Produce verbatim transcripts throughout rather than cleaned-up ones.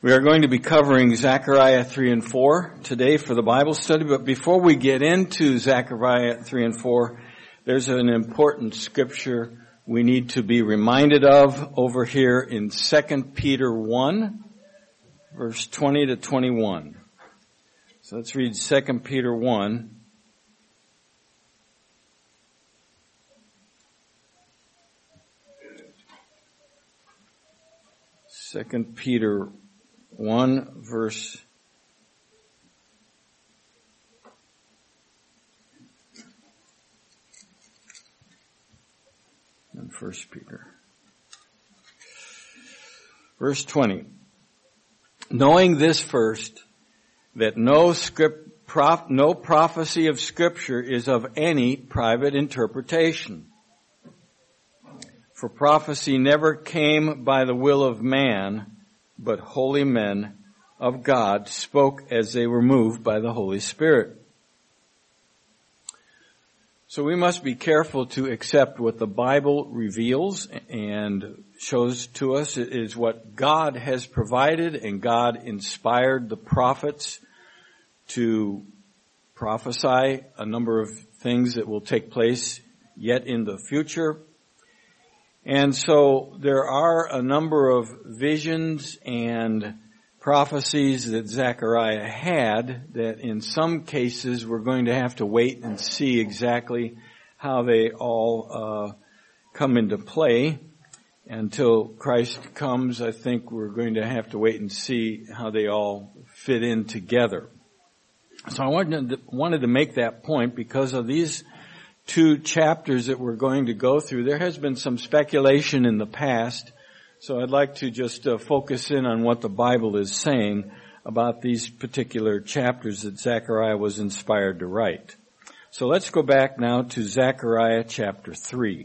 We are going to be covering Zechariah three and four today for the Bible study, but before we get into Zechariah three and four, there's an important scripture we need to be reminded of over here in Second Peter one, verse twenty to twenty-one. So let's read Second Peter one. Second Peter one, verse and First Peter. Verse twenty. Knowing this first, that no script, prof, no prophecy of Scripture is of any private interpretation. For prophecy never came by the will of man, but holy men of God spoke as they were moved by the Holy Spirit. So we must be careful to accept what the Bible reveals and shows to us. It is what God has provided, and God inspired the prophets to prophesy a number of things that will take place yet in the future. And so there are a number of visions and prophecies that Zechariah had that in some cases we're going to have to wait and see exactly how they all uh come into play. Until Christ comes, I think we're going to have to wait and see how they all fit in together. So I wanted to, wanted to make that point because of these two chapters that we're going to go through. There has been some speculation in the past, so I'd like to just uh, focus in on what the Bible is saying about these particular chapters that Zechariah was inspired to write. So let's go back now to Zechariah chapter three.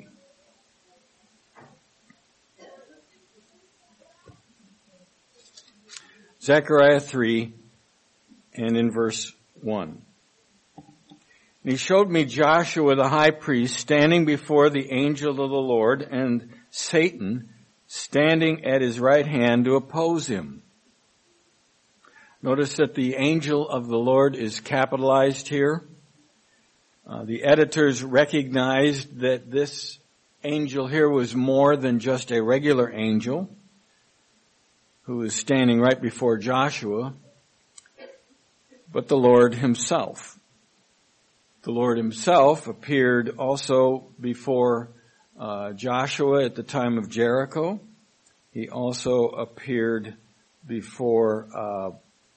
Zechariah three, and in verse one. And he showed me Joshua the high priest standing before the angel of the Lord, and Satan standing at his right hand to oppose him. Notice that the angel of the Lord is capitalized here. Uh, the editors recognized that this angel here was more than just a regular angel who is standing right before Joshua, but the Lord himself. The Lord himself appeared also before uh, Joshua at the time of Jericho. He also appeared before, uh,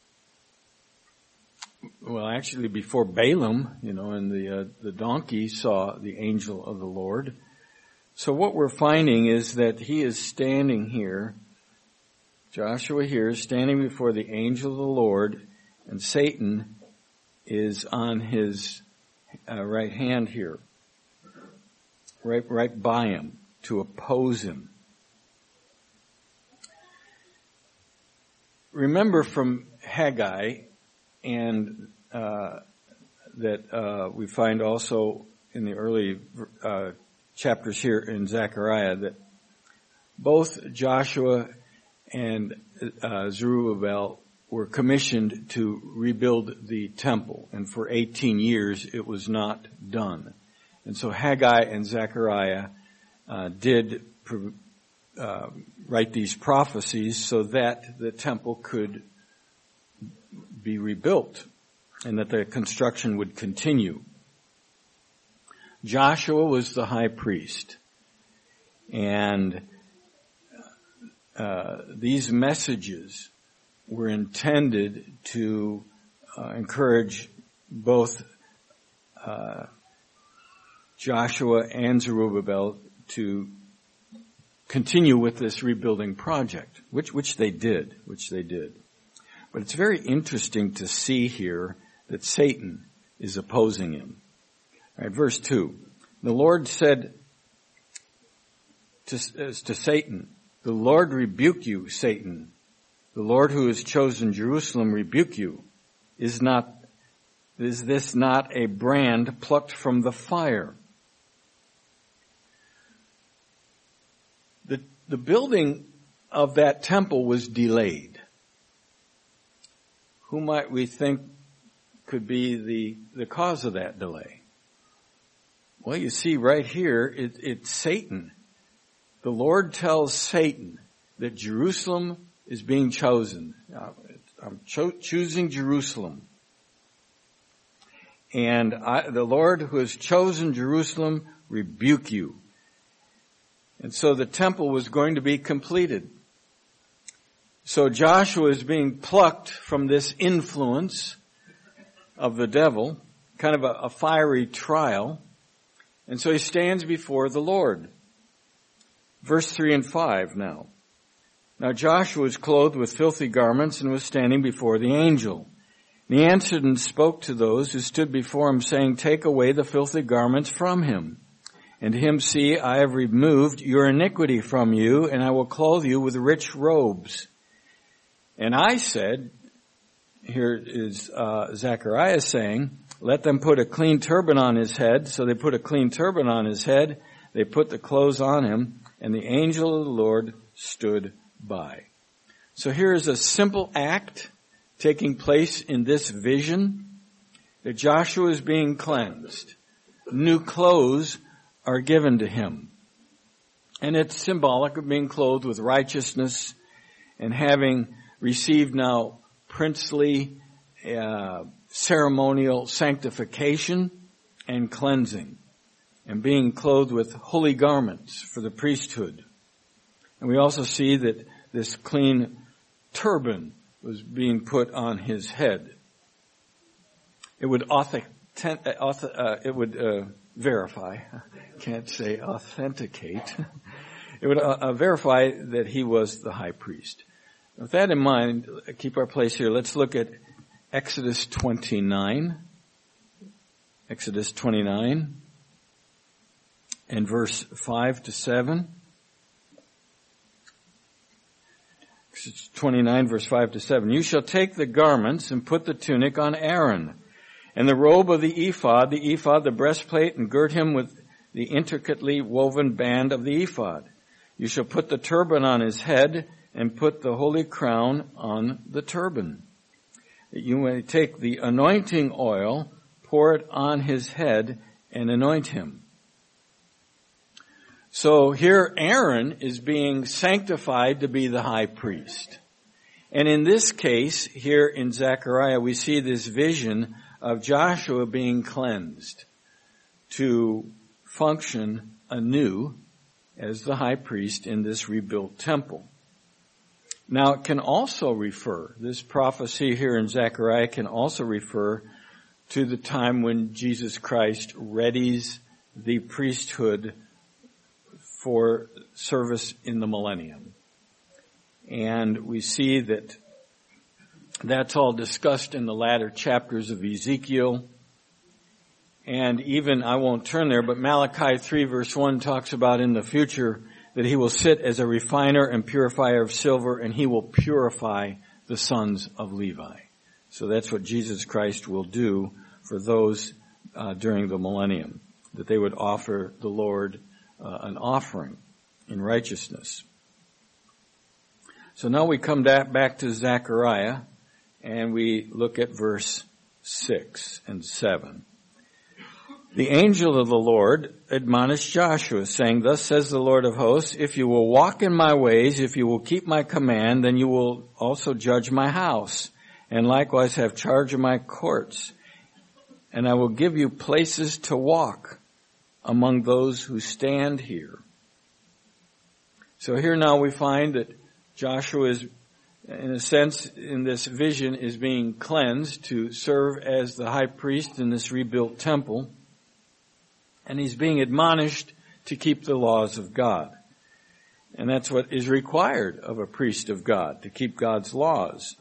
well, actually before Balaam, you know, and the uh, the donkey saw the angel of the Lord. So what we're finding is that he is standing here, Joshua here is standing before the angel of the Lord, and Satan is on his Uh, right hand here, right, right by him to oppose him. Remember from Haggai, and uh, that uh, we find also in the early uh, chapters here in Zechariah, that both Joshua and uh, Zerubbabel were commissioned to rebuild the temple, and for eighteen years it was not done. And so Haggai and Zechariah uh, did uh, write these prophecies so that the temple could be rebuilt and that the construction would continue. Joshua was the high priest, and uh, these messages were intended to uh, encourage both uh, Joshua and Zerubbabel to continue with this rebuilding project, which which they did, which they did. But it's very interesting to see here that Satan is opposing him. All right, verse two. The Lord said to, uh, to Satan, "The Lord rebuke you, Satan. The Lord who has chosen Jerusalem rebuke you. Is not, is this not a brand plucked from the fire?" The, the building of that temple was delayed. who might we think could be the, the cause of that delay? Well, you see right here, it, it's Satan. The Lord tells Satan that Jerusalem is being chosen. I'm cho- choosing Jerusalem. And I, the Lord who has chosen Jerusalem rebuke you. And so the temple was going to be completed. So Joshua is being plucked from this influence of the devil, kind of a, a fiery trial. And so he stands before the Lord. Verse three and five now. Now Joshua was clothed with filthy garments and was standing before the angel. And he answered and spoke to those who stood before him, saying, take away the filthy garments from him. And to him, see, I have removed your iniquity from you, and I will clothe you with rich robes. And I said, here is uh, Zechariah saying, let them put a clean turban on his head. So they put a clean turban on his head. They put the clothes on him, and the angel of the Lord stood by. So here is a simple act taking place in this vision, that Joshua is being cleansed. New clothes are given to him. And it's symbolic of being clothed with righteousness and having received now princely uh, ceremonial sanctification and cleansing, and being clothed with holy garments for the priesthood. And we also see that this clean turban was being put on his head. It would authentic, uh, it would uh, verify, can't say authenticate. It would uh, uh, verify that he was the high priest. With that in mind, keep our place here. Let's look at Exodus twenty-nine. Exodus twenty-nine and verse five to seven. twenty-nine verse five to seven. You shall take the garments and put the tunic on Aaron, and the robe of the ephod, the ephod, the breastplate, and gird him with the intricately woven band of the ephod. You shall put the turban on his head, and put the holy crown on the turban. You may take the anointing oil, pour it on his head, and anoint him. So here Aaron is being sanctified to be the high priest. And in this case, here in Zechariah, we see this vision of Joshua being cleansed to function anew as the high priest in this rebuilt temple. Now it can also refer, this prophecy here in Zechariah can also refer to the time when Jesus Christ readies the priesthood for service in the millennium. And we see that that's all discussed in the latter chapters of Ezekiel. And even, I won't turn there, but Malachi three verse one talks about in the future that he will sit as a refiner and purifier of silver, and he will purify the sons of Levi. So that's what Jesus Christ will do for those uh, during the millennium, that they would offer the Lord uh, an offering in righteousness. So now we come back to Zechariah, and we look at verse six and seven. The angel of the Lord admonished Joshua, saying, Thus says the Lord of hosts, if you will walk in my ways, if you will keep my command, then you will also judge my house, and likewise have charge of my courts. And I will give you places to walk among those who stand here. So here now we find that Joshua is, in a sense, in this vision, is being cleansed to serve as the high priest in this rebuilt temple. And he's being admonished to keep the laws of God. And that's what is required of a priest of God, to keep God's laws.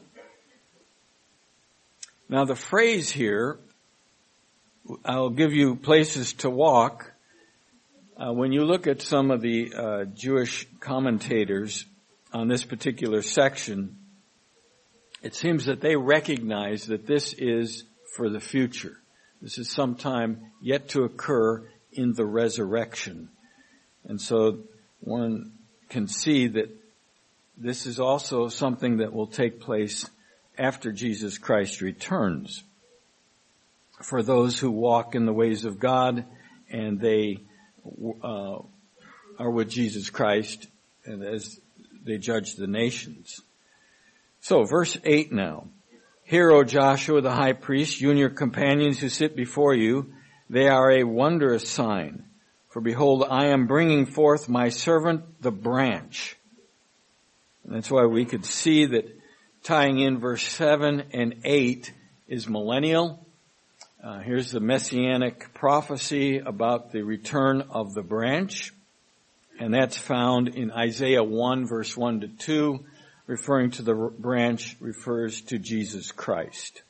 Now the phrase here, I'll give you places to walk. Uh, when you look at some of the uh, Jewish commentators on this particular section, it seems that they recognize that this is for the future. This is sometime yet to occur in the resurrection. And so one can see that this is also something that will take place after Jesus Christ returns. For those who walk in the ways of God and they uh, are with Jesus Christ and as they judge the nations. So, verse eight now. Hear, O Joshua the high priest, you and your companions who sit before you, they are a wondrous sign. For behold, I am bringing forth my servant, the branch. And that's why we could see that tying in verse seven and eight is millennial. Uh, here's the messianic prophecy about the return of the branch. And that's found in Isaiah one, verse one to two, referring to the branch refers to Jesus Christ.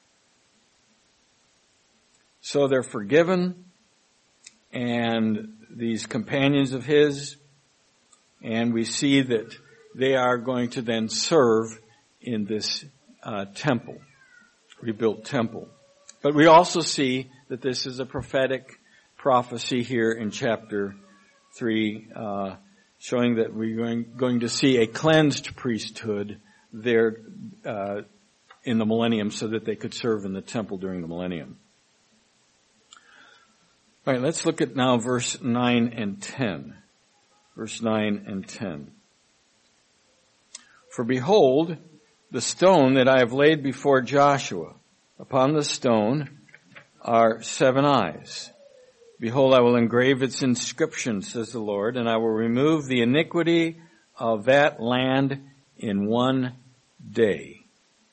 So they're forgiven, and these companions of his, and we see that they are going to then serve in this uh, temple, rebuilt temple. But we also see that this is a prophetic prophecy here in chapter three, uh, showing that we're going, going to see a cleansed priesthood there uh, in the millennium so that they could serve in the temple during the millennium. All right, let's look at now verse nine and ten. Verse nine and ten. For behold, the stone that I have laid before Joshua, upon the stone are seven eyes. Behold, I will engrave its inscription, says the Lord, and I will remove the iniquity of that land in one day.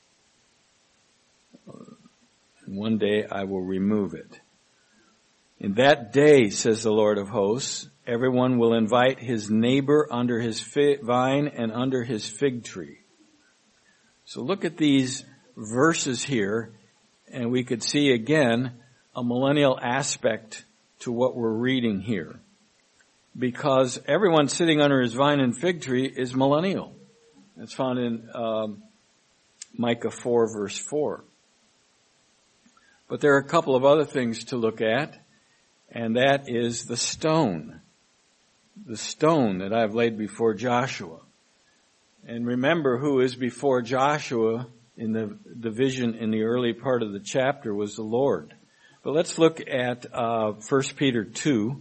In one day I will remove it. In that day, says the Lord of hosts, everyone will invite his neighbor under his vine and under his fig tree. So look at these verses here, and we could see again a millennial aspect to what we're reading here. Because everyone sitting under his vine and fig tree is millennial. It's found in um, Micah four, verse four. But there are a couple of other things to look at, and that is the stone. The stone that I've laid before Joshua. And remember, who is before Joshua in the, the vision in the early part of the chapter was the Lord. But let's look at uh, First Peter two.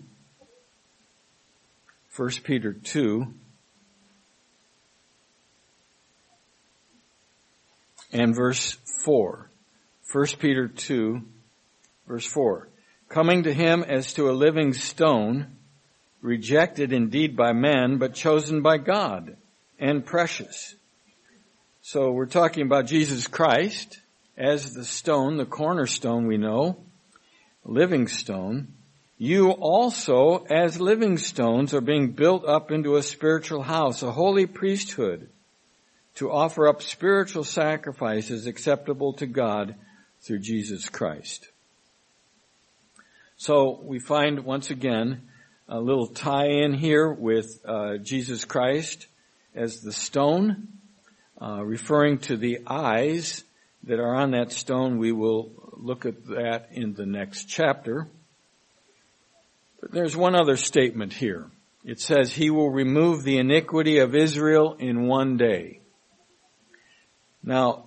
First Peter two. And verse four. First Peter two, verse four. Coming to him as to a living stone, rejected indeed by men, but chosen by God, and precious. So we're talking about Jesus Christ as the stone, the cornerstone we know, living stone. You also, as living stones, are being built up into a spiritual house, a holy priesthood, to offer up spiritual sacrifices acceptable to God through Jesus Christ. So we find once again a little tie-in here with uh, Jesus Christ as the stone, uh, referring to the eyes that are on that stone. We will look at that in the next chapter. But there's one other statement here. It says, he will remove the iniquity of Israel in one day. Now,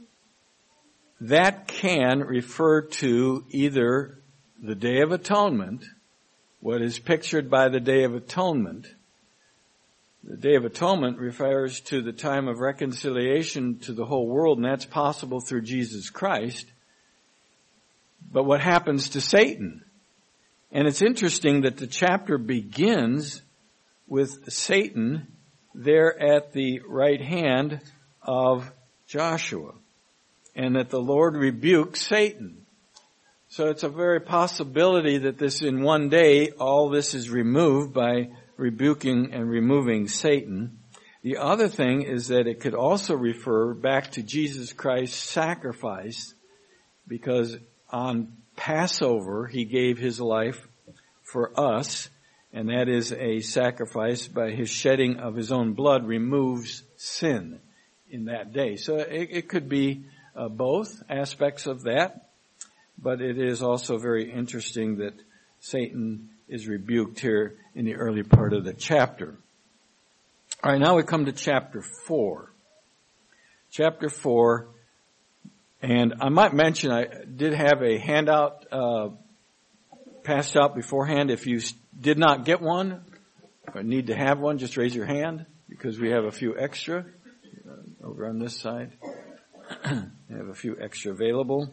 that can refer to either the Day of Atonement, what is pictured by the Day of Atonement. The Day of Atonement refers to the time of reconciliation to the whole world, and that's possible through Jesus Christ. But what happens to Satan? And it's interesting that the chapter begins with Satan there at the right hand of Joshua, and that the Lord rebukes Satan. So it's a very possibility that this in one day, all this is removed by rebuking and removing Satan. The other thing is that it could also refer back to Jesus Christ's sacrifice, because on Passover he gave his life for us, and that is a sacrifice by his shedding of his own blood removes sin in that day. So it, it could be uh, both aspects of that. But it is also very interesting that Satan is rebuked here in the early part of the chapter. All right, now we come to chapter four. Chapter four And I might mention I did have a handout uh, passed out beforehand. If you did not get one or need to have one, just raise your hand because we have a few extra uh, over on this side. We have a few extra available.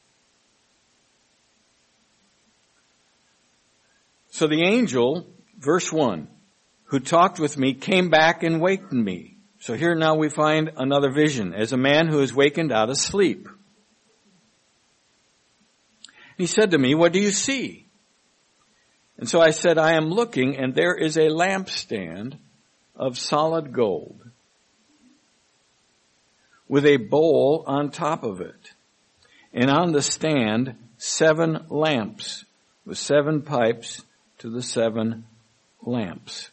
So the angel, verse one, who talked with me came back and wakened me. So here now we find another vision, as a man who is wakened out of sleep. He said to me, what do you see? And so I said, I am looking, and there is a lampstand of solid gold with a bowl on top of it. And on the stand, seven lamps with seven pipes to the seven lamps.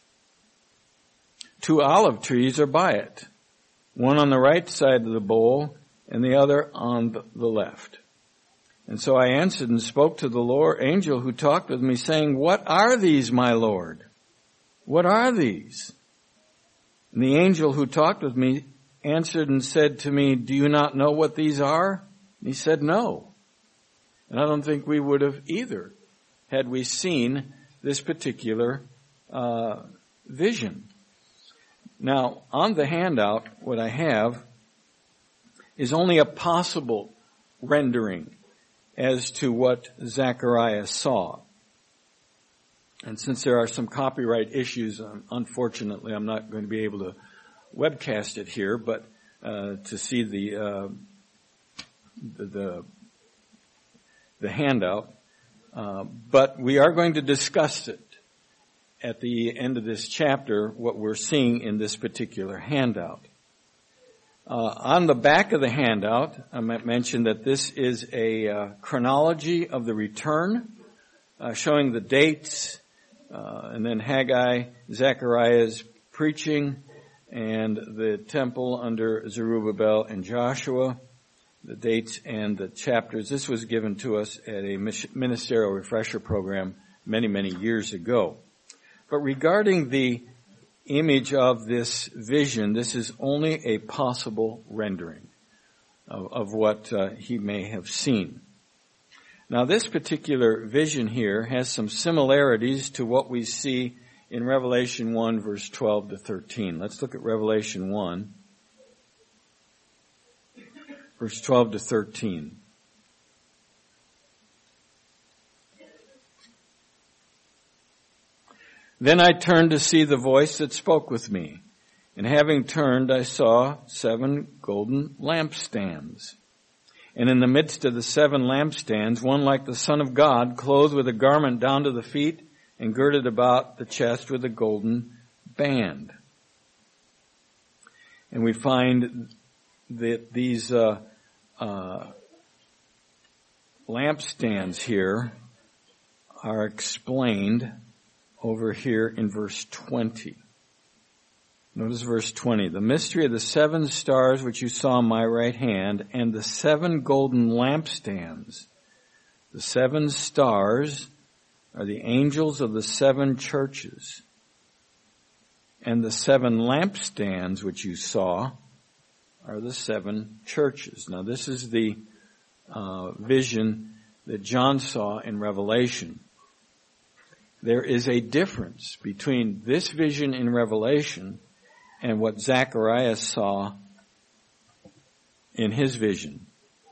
Two olive trees are by it, one on the right side of the bowl and the other on the left. And so I answered and spoke to the Lord angel who talked with me, saying, what are these, my Lord? What are these? And the angel who talked with me answered and said to me, do you not know what these are? And he said, no. And I don't think we would have either had we seen this particular uh vision. Now, on the handout, what I have is only a possible rendering as to what Zechariah saw. And since there are some copyright issues, um, unfortunately, I'm not going to be able to webcast it here, but uh, to see the, uh, the the the handout. Uh, but we are going to discuss it at the end of this chapter, what we're seeing in this particular handout. Uh, on the back of the handout, I might mention that this is a uh, chronology of the return, uh, showing the dates, uh, and then Haggai, Zechariah's preaching, and the temple under Zerubbabel and Joshua, the dates and the chapters. This was given to us at a ministerial refresher program many, many years ago. But regarding the image of this vision, this is only a possible rendering of, of what uh, he may have seen. Now, this particular vision here has some similarities to what we see in Revelation one, verse twelve to thirteen. Let's look at Revelation one, verse twelve to thirteen. Then I turned to see the voice that spoke with me. And having turned, I saw seven golden lampstands. And in the midst of the seven lampstands, one like the Son of God, clothed with a garment down to the feet and girded about the chest with a golden band. And we find that these uh, uh, lampstands here are explained over here in verse twenty. Notice verse twenty. The mystery of the seven stars which you saw in my right hand and the seven golden lampstands. The seven stars are the angels of the seven churches. And the seven lampstands which you saw are the seven churches. Now this is the uh, vision that John saw in Revelation. There is a difference between this vision in Revelation and what Zechariah saw in his vision.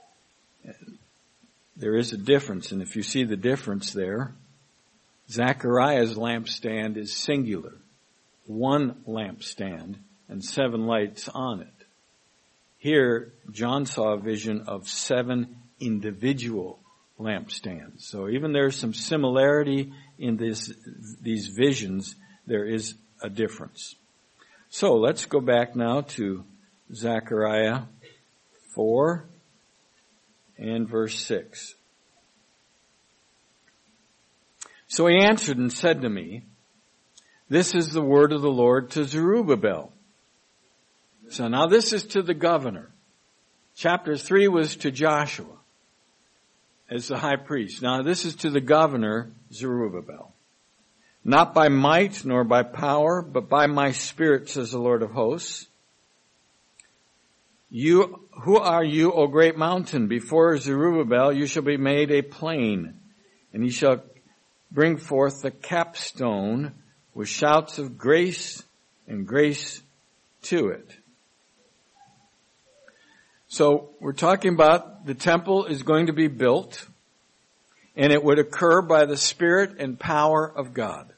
There is a difference, and if you see the difference there, Zechariah's lampstand is singular. One lampstand and seven lights on it. Here, John saw a vision of seven individual lampstands. So even there's some similarity in this, these visions, there is a difference. So let's go back now to Zechariah four and verse six. So he answered and said to me, this is the word of the Lord to Zerubbabel. So now this is to the governor. Chapter three was to Joshua as the high priest. Now this is to the governor, Zerubbabel. Not by might nor by power, but by my spirit, says the Lord of hosts. You, who are you, O great mountain? Before Zerubbabel you shall be made a plain, and he shall bring forth the capstone with shouts of grace and grace to it. So we're talking about the temple is going to be built, and it would occur by the Spirit and power of God.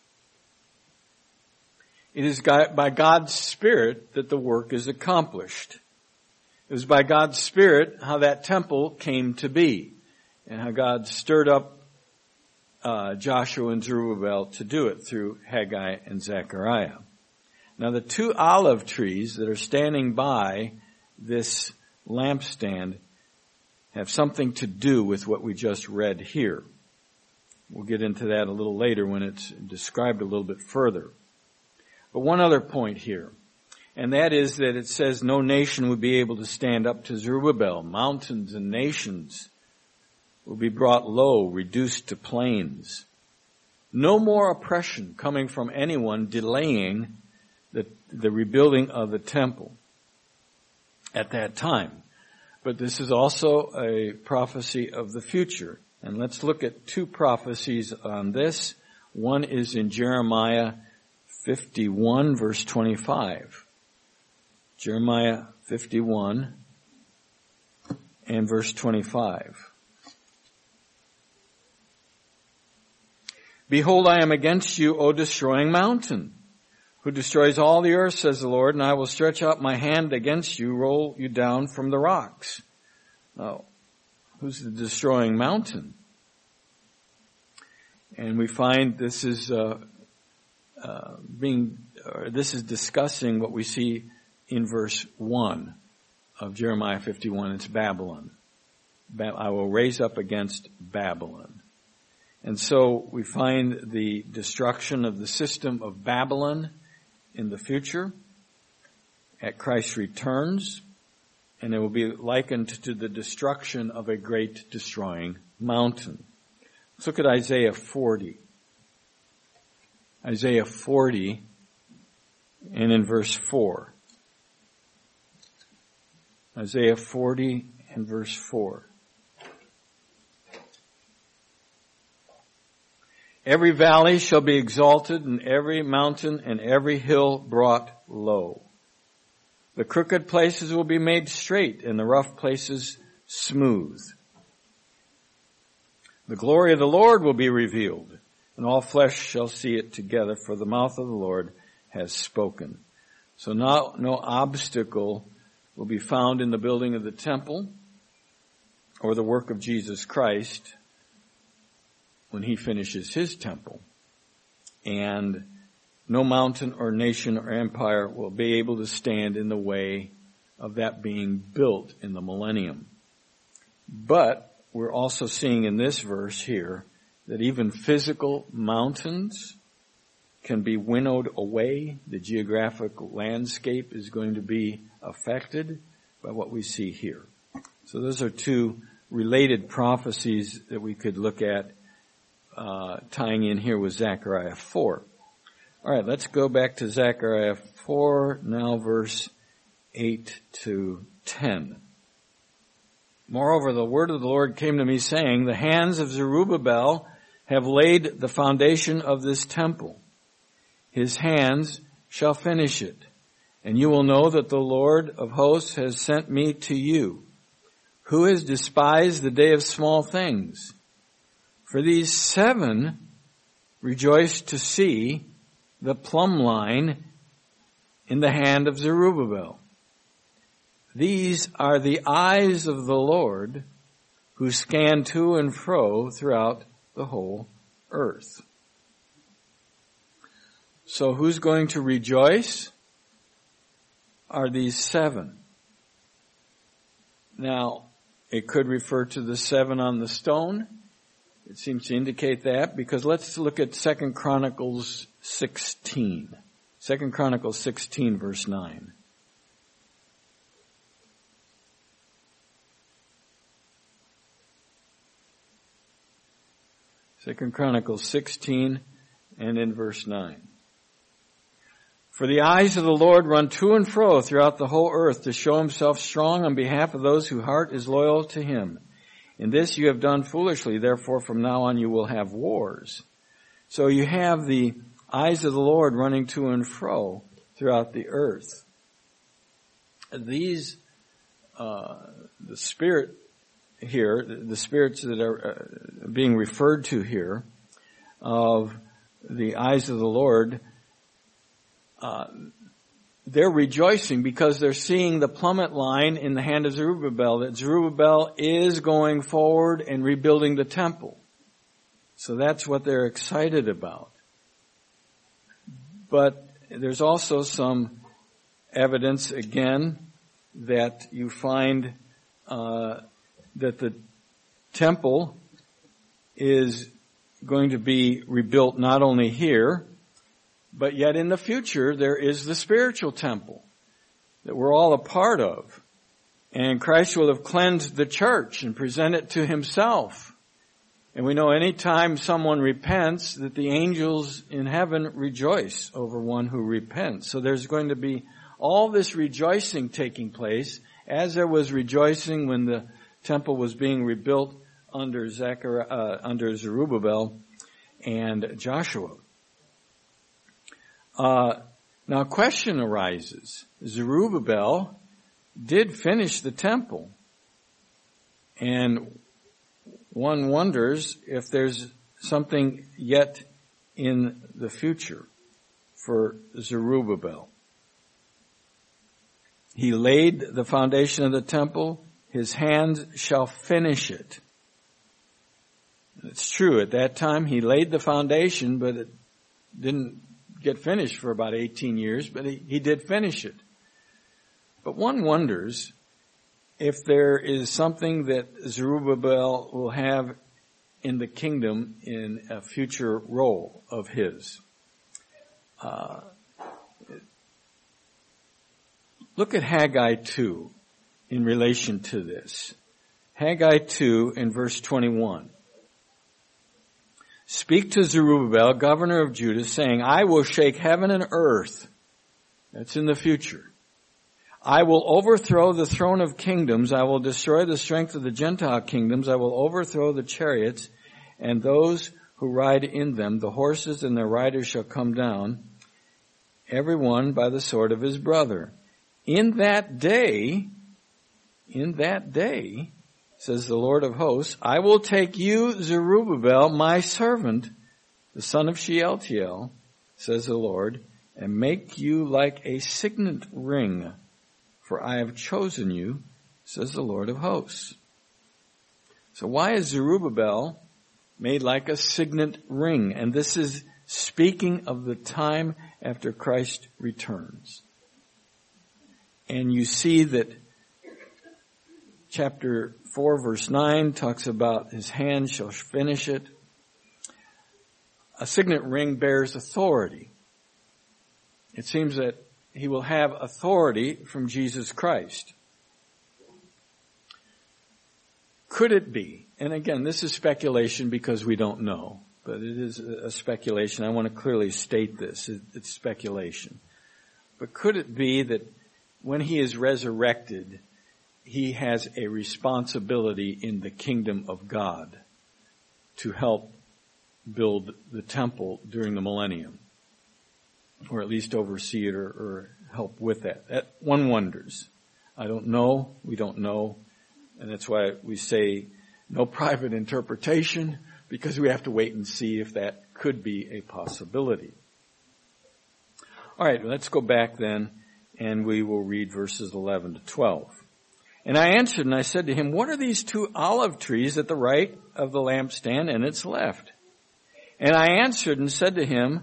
It is by God's Spirit that the work is accomplished. It was by God's Spirit how that temple came to be, and how God stirred up uh, Joshua and Zerubbabel to do it through Haggai and Zechariah. Now the two olive trees that are standing by this lampstand have something to do with what we just read here. We'll get into that a little later when it's described a little bit further. But one other point here, and that is that it says no nation would be able to stand up to Zerubbabel. Mountains and nations will be brought low, reduced to plains. No more oppression coming from anyone delaying the, the rebuilding of the temple at that time. But this is also a prophecy of the future. And let's look at two prophecies on this. One is in Jeremiah fifty-one, verse twenty-five. Jeremiah fifty-one and verse twenty-five. Behold, I am against you, O destroying mountain, who destroys all the earth, says the Lord, and I will stretch out my hand against you, roll you down from the rocks. Now, who's the destroying mountain? And we find this is uh, uh, being, or this is discussing what we see in verse one of Jeremiah fifty-one. It's Babylon. Ba- I will raise up against Babylon. And so we find the destruction of the system of Babylon in the future at Christ's returns, and it will be likened to the destruction of a great destroying mountain. Let's look at Isaiah forty. Isaiah forty and in verse four. Isaiah forty and verse four. Every valley shall be exalted, and every mountain and every hill brought low. The crooked places will be made straight, and the rough places smooth. The glory of the Lord will be revealed, and all flesh shall see it together, for the mouth of the Lord has spoken. So now no obstacle will be found in the building of the temple or the work of Jesus Christ when he finishes his temple. And no mountain or nation or empire will be able to stand in the way of that being built in the millennium. But we're also seeing in this verse here that even physical mountains can be winnowed away. The geographic landscape is going to be affected by what we see here. So those are two related prophecies that we could look at Uh, tying in here with Zechariah four. All right, let's go back to Zechariah four, now verse eight to ten. Moreover, the word of the Lord came to me saying, the hands of Zerubbabel have laid the foundation of this temple. His hands shall finish it. And you will know that the Lord of hosts has sent me to you. Who has despised the day of small things? For these seven rejoice to see the plumb line in the hand of Zerubbabel. These are the eyes of the Lord who scan to and fro throughout the whole earth. So who's going to rejoice? Are these seven. Now, it could refer to the seven on the stone. It seems to indicate that, because let's look at Second Chronicles sixteen. Second Chronicles sixteen, verse nine. Second Chronicles sixteen and in verse nine. For the eyes of the Lord run to and fro throughout the whole earth to show himself strong on behalf of those whose heart is loyal to him. In this you have done foolishly, therefore from now on you will have wars. So you have the eyes of the Lord running to and fro throughout the earth. These, uh, the Spirit here, the spirits that are uh, being referred to here, of the eyes of the Lord, uh, they're rejoicing because they're seeing the plummet line in the hand of Zerubbabel, that Zerubbabel is going forward and rebuilding the temple. So that's what they're excited about. But there's also some evidence, again, that you find uh, that the temple is going to be rebuilt not only here, but yet in the future there is the spiritual temple that we're all a part of. And Christ will have cleansed the church and present it to himself. And we know any time someone repents that the angels in heaven rejoice over one who repents. So there's going to be all this rejoicing taking place, as there was rejoicing when the temple was being rebuilt under Zechariah, uh, under Zerubbabel and Joshua. Uh, now a question arises. Zerubbabel did finish the temple, and one wonders if there's something yet in the future for Zerubbabel. He laid the foundation of the temple. His hands shall finish it. It's true. At that time, he laid the foundation, but it didn't get finished for about eighteen years, but he, he did finish it. But one wonders if there is something that Zerubbabel will have in the kingdom in a future role of his. Uh, look at Haggai two in relation to this. Haggai two in verse twenty-one. Speak to Zerubbabel, governor of Judah, saying, I will shake heaven and earth. That's in the future. I will overthrow the throne of kingdoms. I will destroy the strength of the Gentile kingdoms. I will overthrow the chariots and those who ride in them. The horses and their riders shall come down, every one by the sword of his brother. In that day, in that day, says the Lord of hosts, I will take you, Zerubbabel, my servant, the son of Shealtiel, says the Lord, and make you like a signet ring. For I have chosen you, says the Lord of hosts. So why is Zerubbabel made like a signet ring? And this is speaking of the time after Christ returns. And you see that chapter four verse nine talks about his hand shall finish it. A signet ring bears authority. It seems that he will have authority from Jesus Christ. Could it be, and again, this is speculation because we don't know, but it is a speculation. I want to clearly state this. It's speculation. But could it be that when he is resurrected, he has a responsibility in the kingdom of God to help build the temple during the millennium? Or at least oversee it or, or help with that. That one wonders. I don't know. We don't know. And that's why we say no private interpretation, because we have to wait and see if that could be a possibility. All right, let's go back then, and we will read verses eleven to twelve. And I answered and I said to him, what are these two olive trees at the right of the lampstand and its left? And I answered and said to him,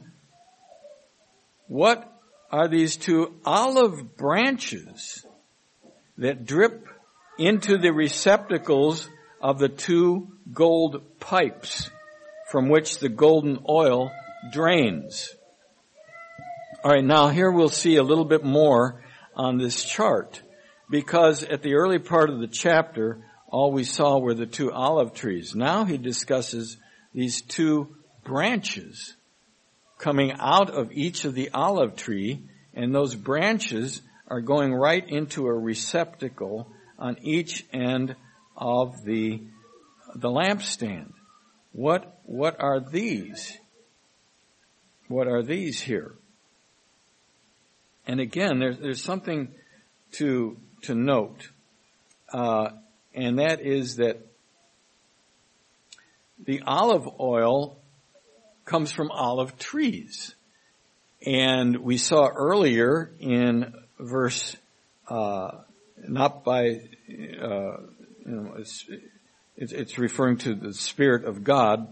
what are these two olive branches that drip into the receptacles of the two gold pipes from which the golden oil drains? All right, now here we'll see a little bit more on this chart, because at the early part of the chapter, all we saw were the two olive trees. Now he discusses these two branches coming out of each of the olive tree And those branches are going right into a receptacle on each end of the, the lampstand. What, what are these? What are these here? And again, there's, there's something to, to note. Uh, and that is that the olive oil comes from olive trees. And we saw earlier in verse, uh, not by, uh, you know, it's, it's, it's referring to the Spirit of God,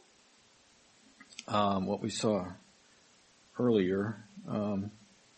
um, what we saw earlier, um,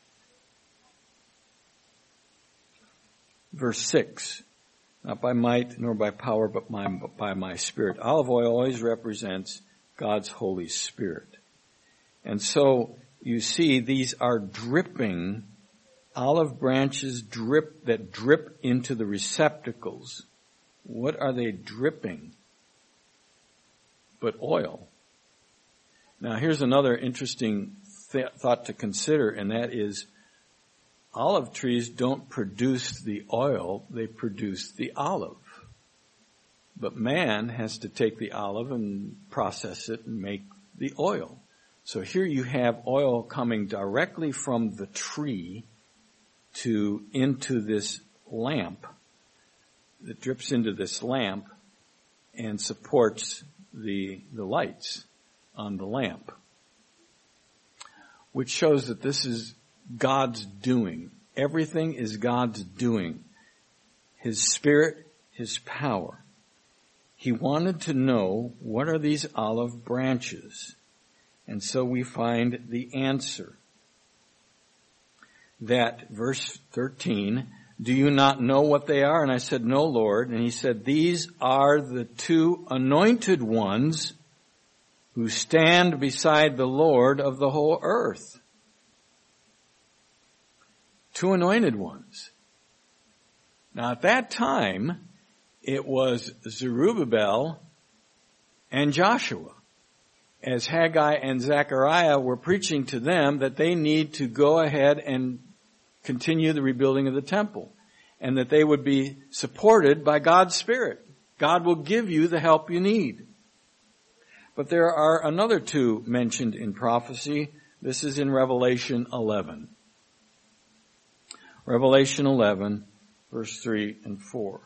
verse six, not by might nor by power, but my, by my Spirit. Olive oil always represents God's Holy Spirit. And so you see these are dripping olive branches drip that drip into the receptacles. What are they dripping? But oil. Now here's another interesting th- thought to consider, and that is olive trees don't produce the oil, they produce the olive. But man has to take the olive and process it and make the oil. So here you have oil coming directly from the tree to into this lamp that drips into this lamp and supports the the lights on the lamp, which shows that this is God's doing. Everything is God's doing. His Spirit, His power. He wanted to know, what are these olive branches? And so we find the answer. That, verse thirteen, do you not know what they are? And I said, no, Lord. And he said, these are the two anointed ones who stand beside the Lord of the whole earth. Two anointed ones. Now at that time, it was Zerubbabel and Joshua, as Haggai and Zechariah were preaching to them that they need to go ahead and continue the rebuilding of the temple, and that they would be supported by God's Spirit. God will give you the help you need. But there are another two mentioned in prophecy. This is in Revelation eleven. Revelation eleven, verse three and four.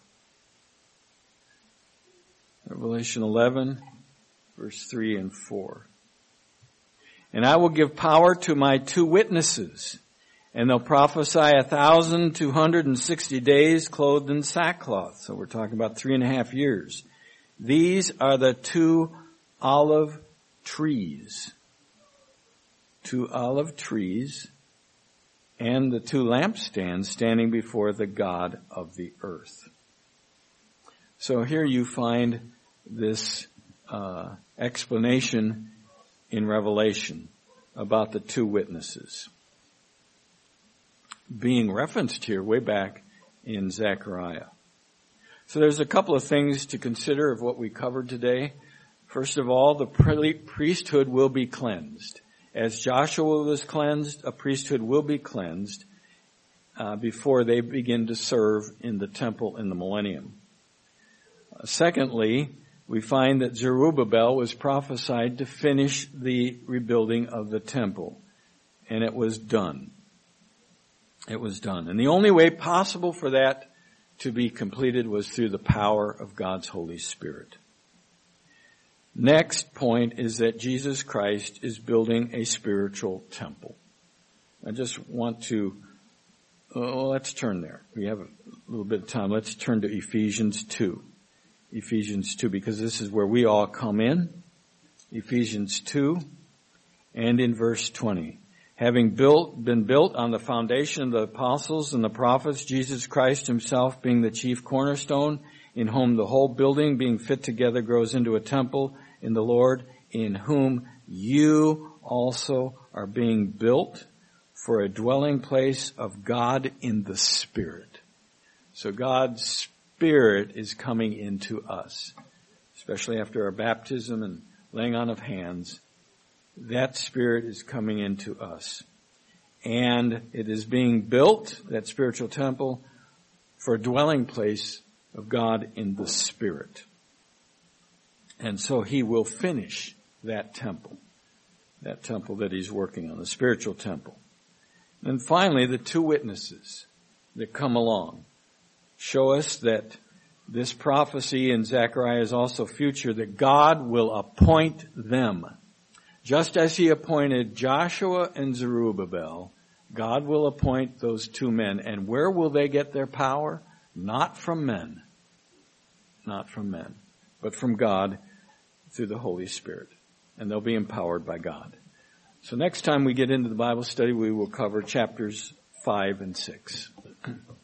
Revelation eleven, verse three and four. And I will give power to my two witnesses, and they'll prophesy a thousand two hundred and sixty days clothed in sackcloth. So we're talking about three and a half years. These are the two olive trees. Two olive trees and the two lampstands standing before the God of the earth. So here you find this uh, explanation in Revelation about the two witnesses being referenced here way back in Zechariah. So there's a couple of things to consider of what we covered today. First of all, the priesthood will be cleansed. As Joshua was cleansed, a priesthood will be cleansed uh, before they begin to serve in the temple in the millennium. Uh, secondly, we find that Zerubbabel was prophesied to finish the rebuilding of the temple, and it was done. It was done. And the only way possible for that to be completed was through the power of God's Holy Spirit. Next point is that Jesus Christ is building a spiritual temple. I just want to, oh, let's turn there. We have a little bit of time. Let's turn to Ephesians two. Ephesians two, because this is where we all come in. Ephesians two, and in verse twenty. Having built, been built on the foundation of the apostles and the prophets, Jesus Christ himself being the chief cornerstone, in whom the whole building being fit together grows into a temple in the Lord, in whom you also are being built for a dwelling place of God in the Spirit. So God's Spirit is coming into us, especially after our baptism and laying on of hands. That Spirit is coming into us. and it is being built, that spiritual temple, for a dwelling place of God in the Spirit. And so he will finish that temple, that temple that he's working on, the spiritual temple. And finally, the two witnesses that come along show us that this prophecy in Zechariah is also future, that God will appoint them. Just as he appointed Joshua and Zerubbabel, God will appoint those two men. And where will they get their power? Not from men. Not from men, but from God through the Holy Spirit. And they'll be empowered by God. So next time we get into the Bible study, we will cover chapters five and six.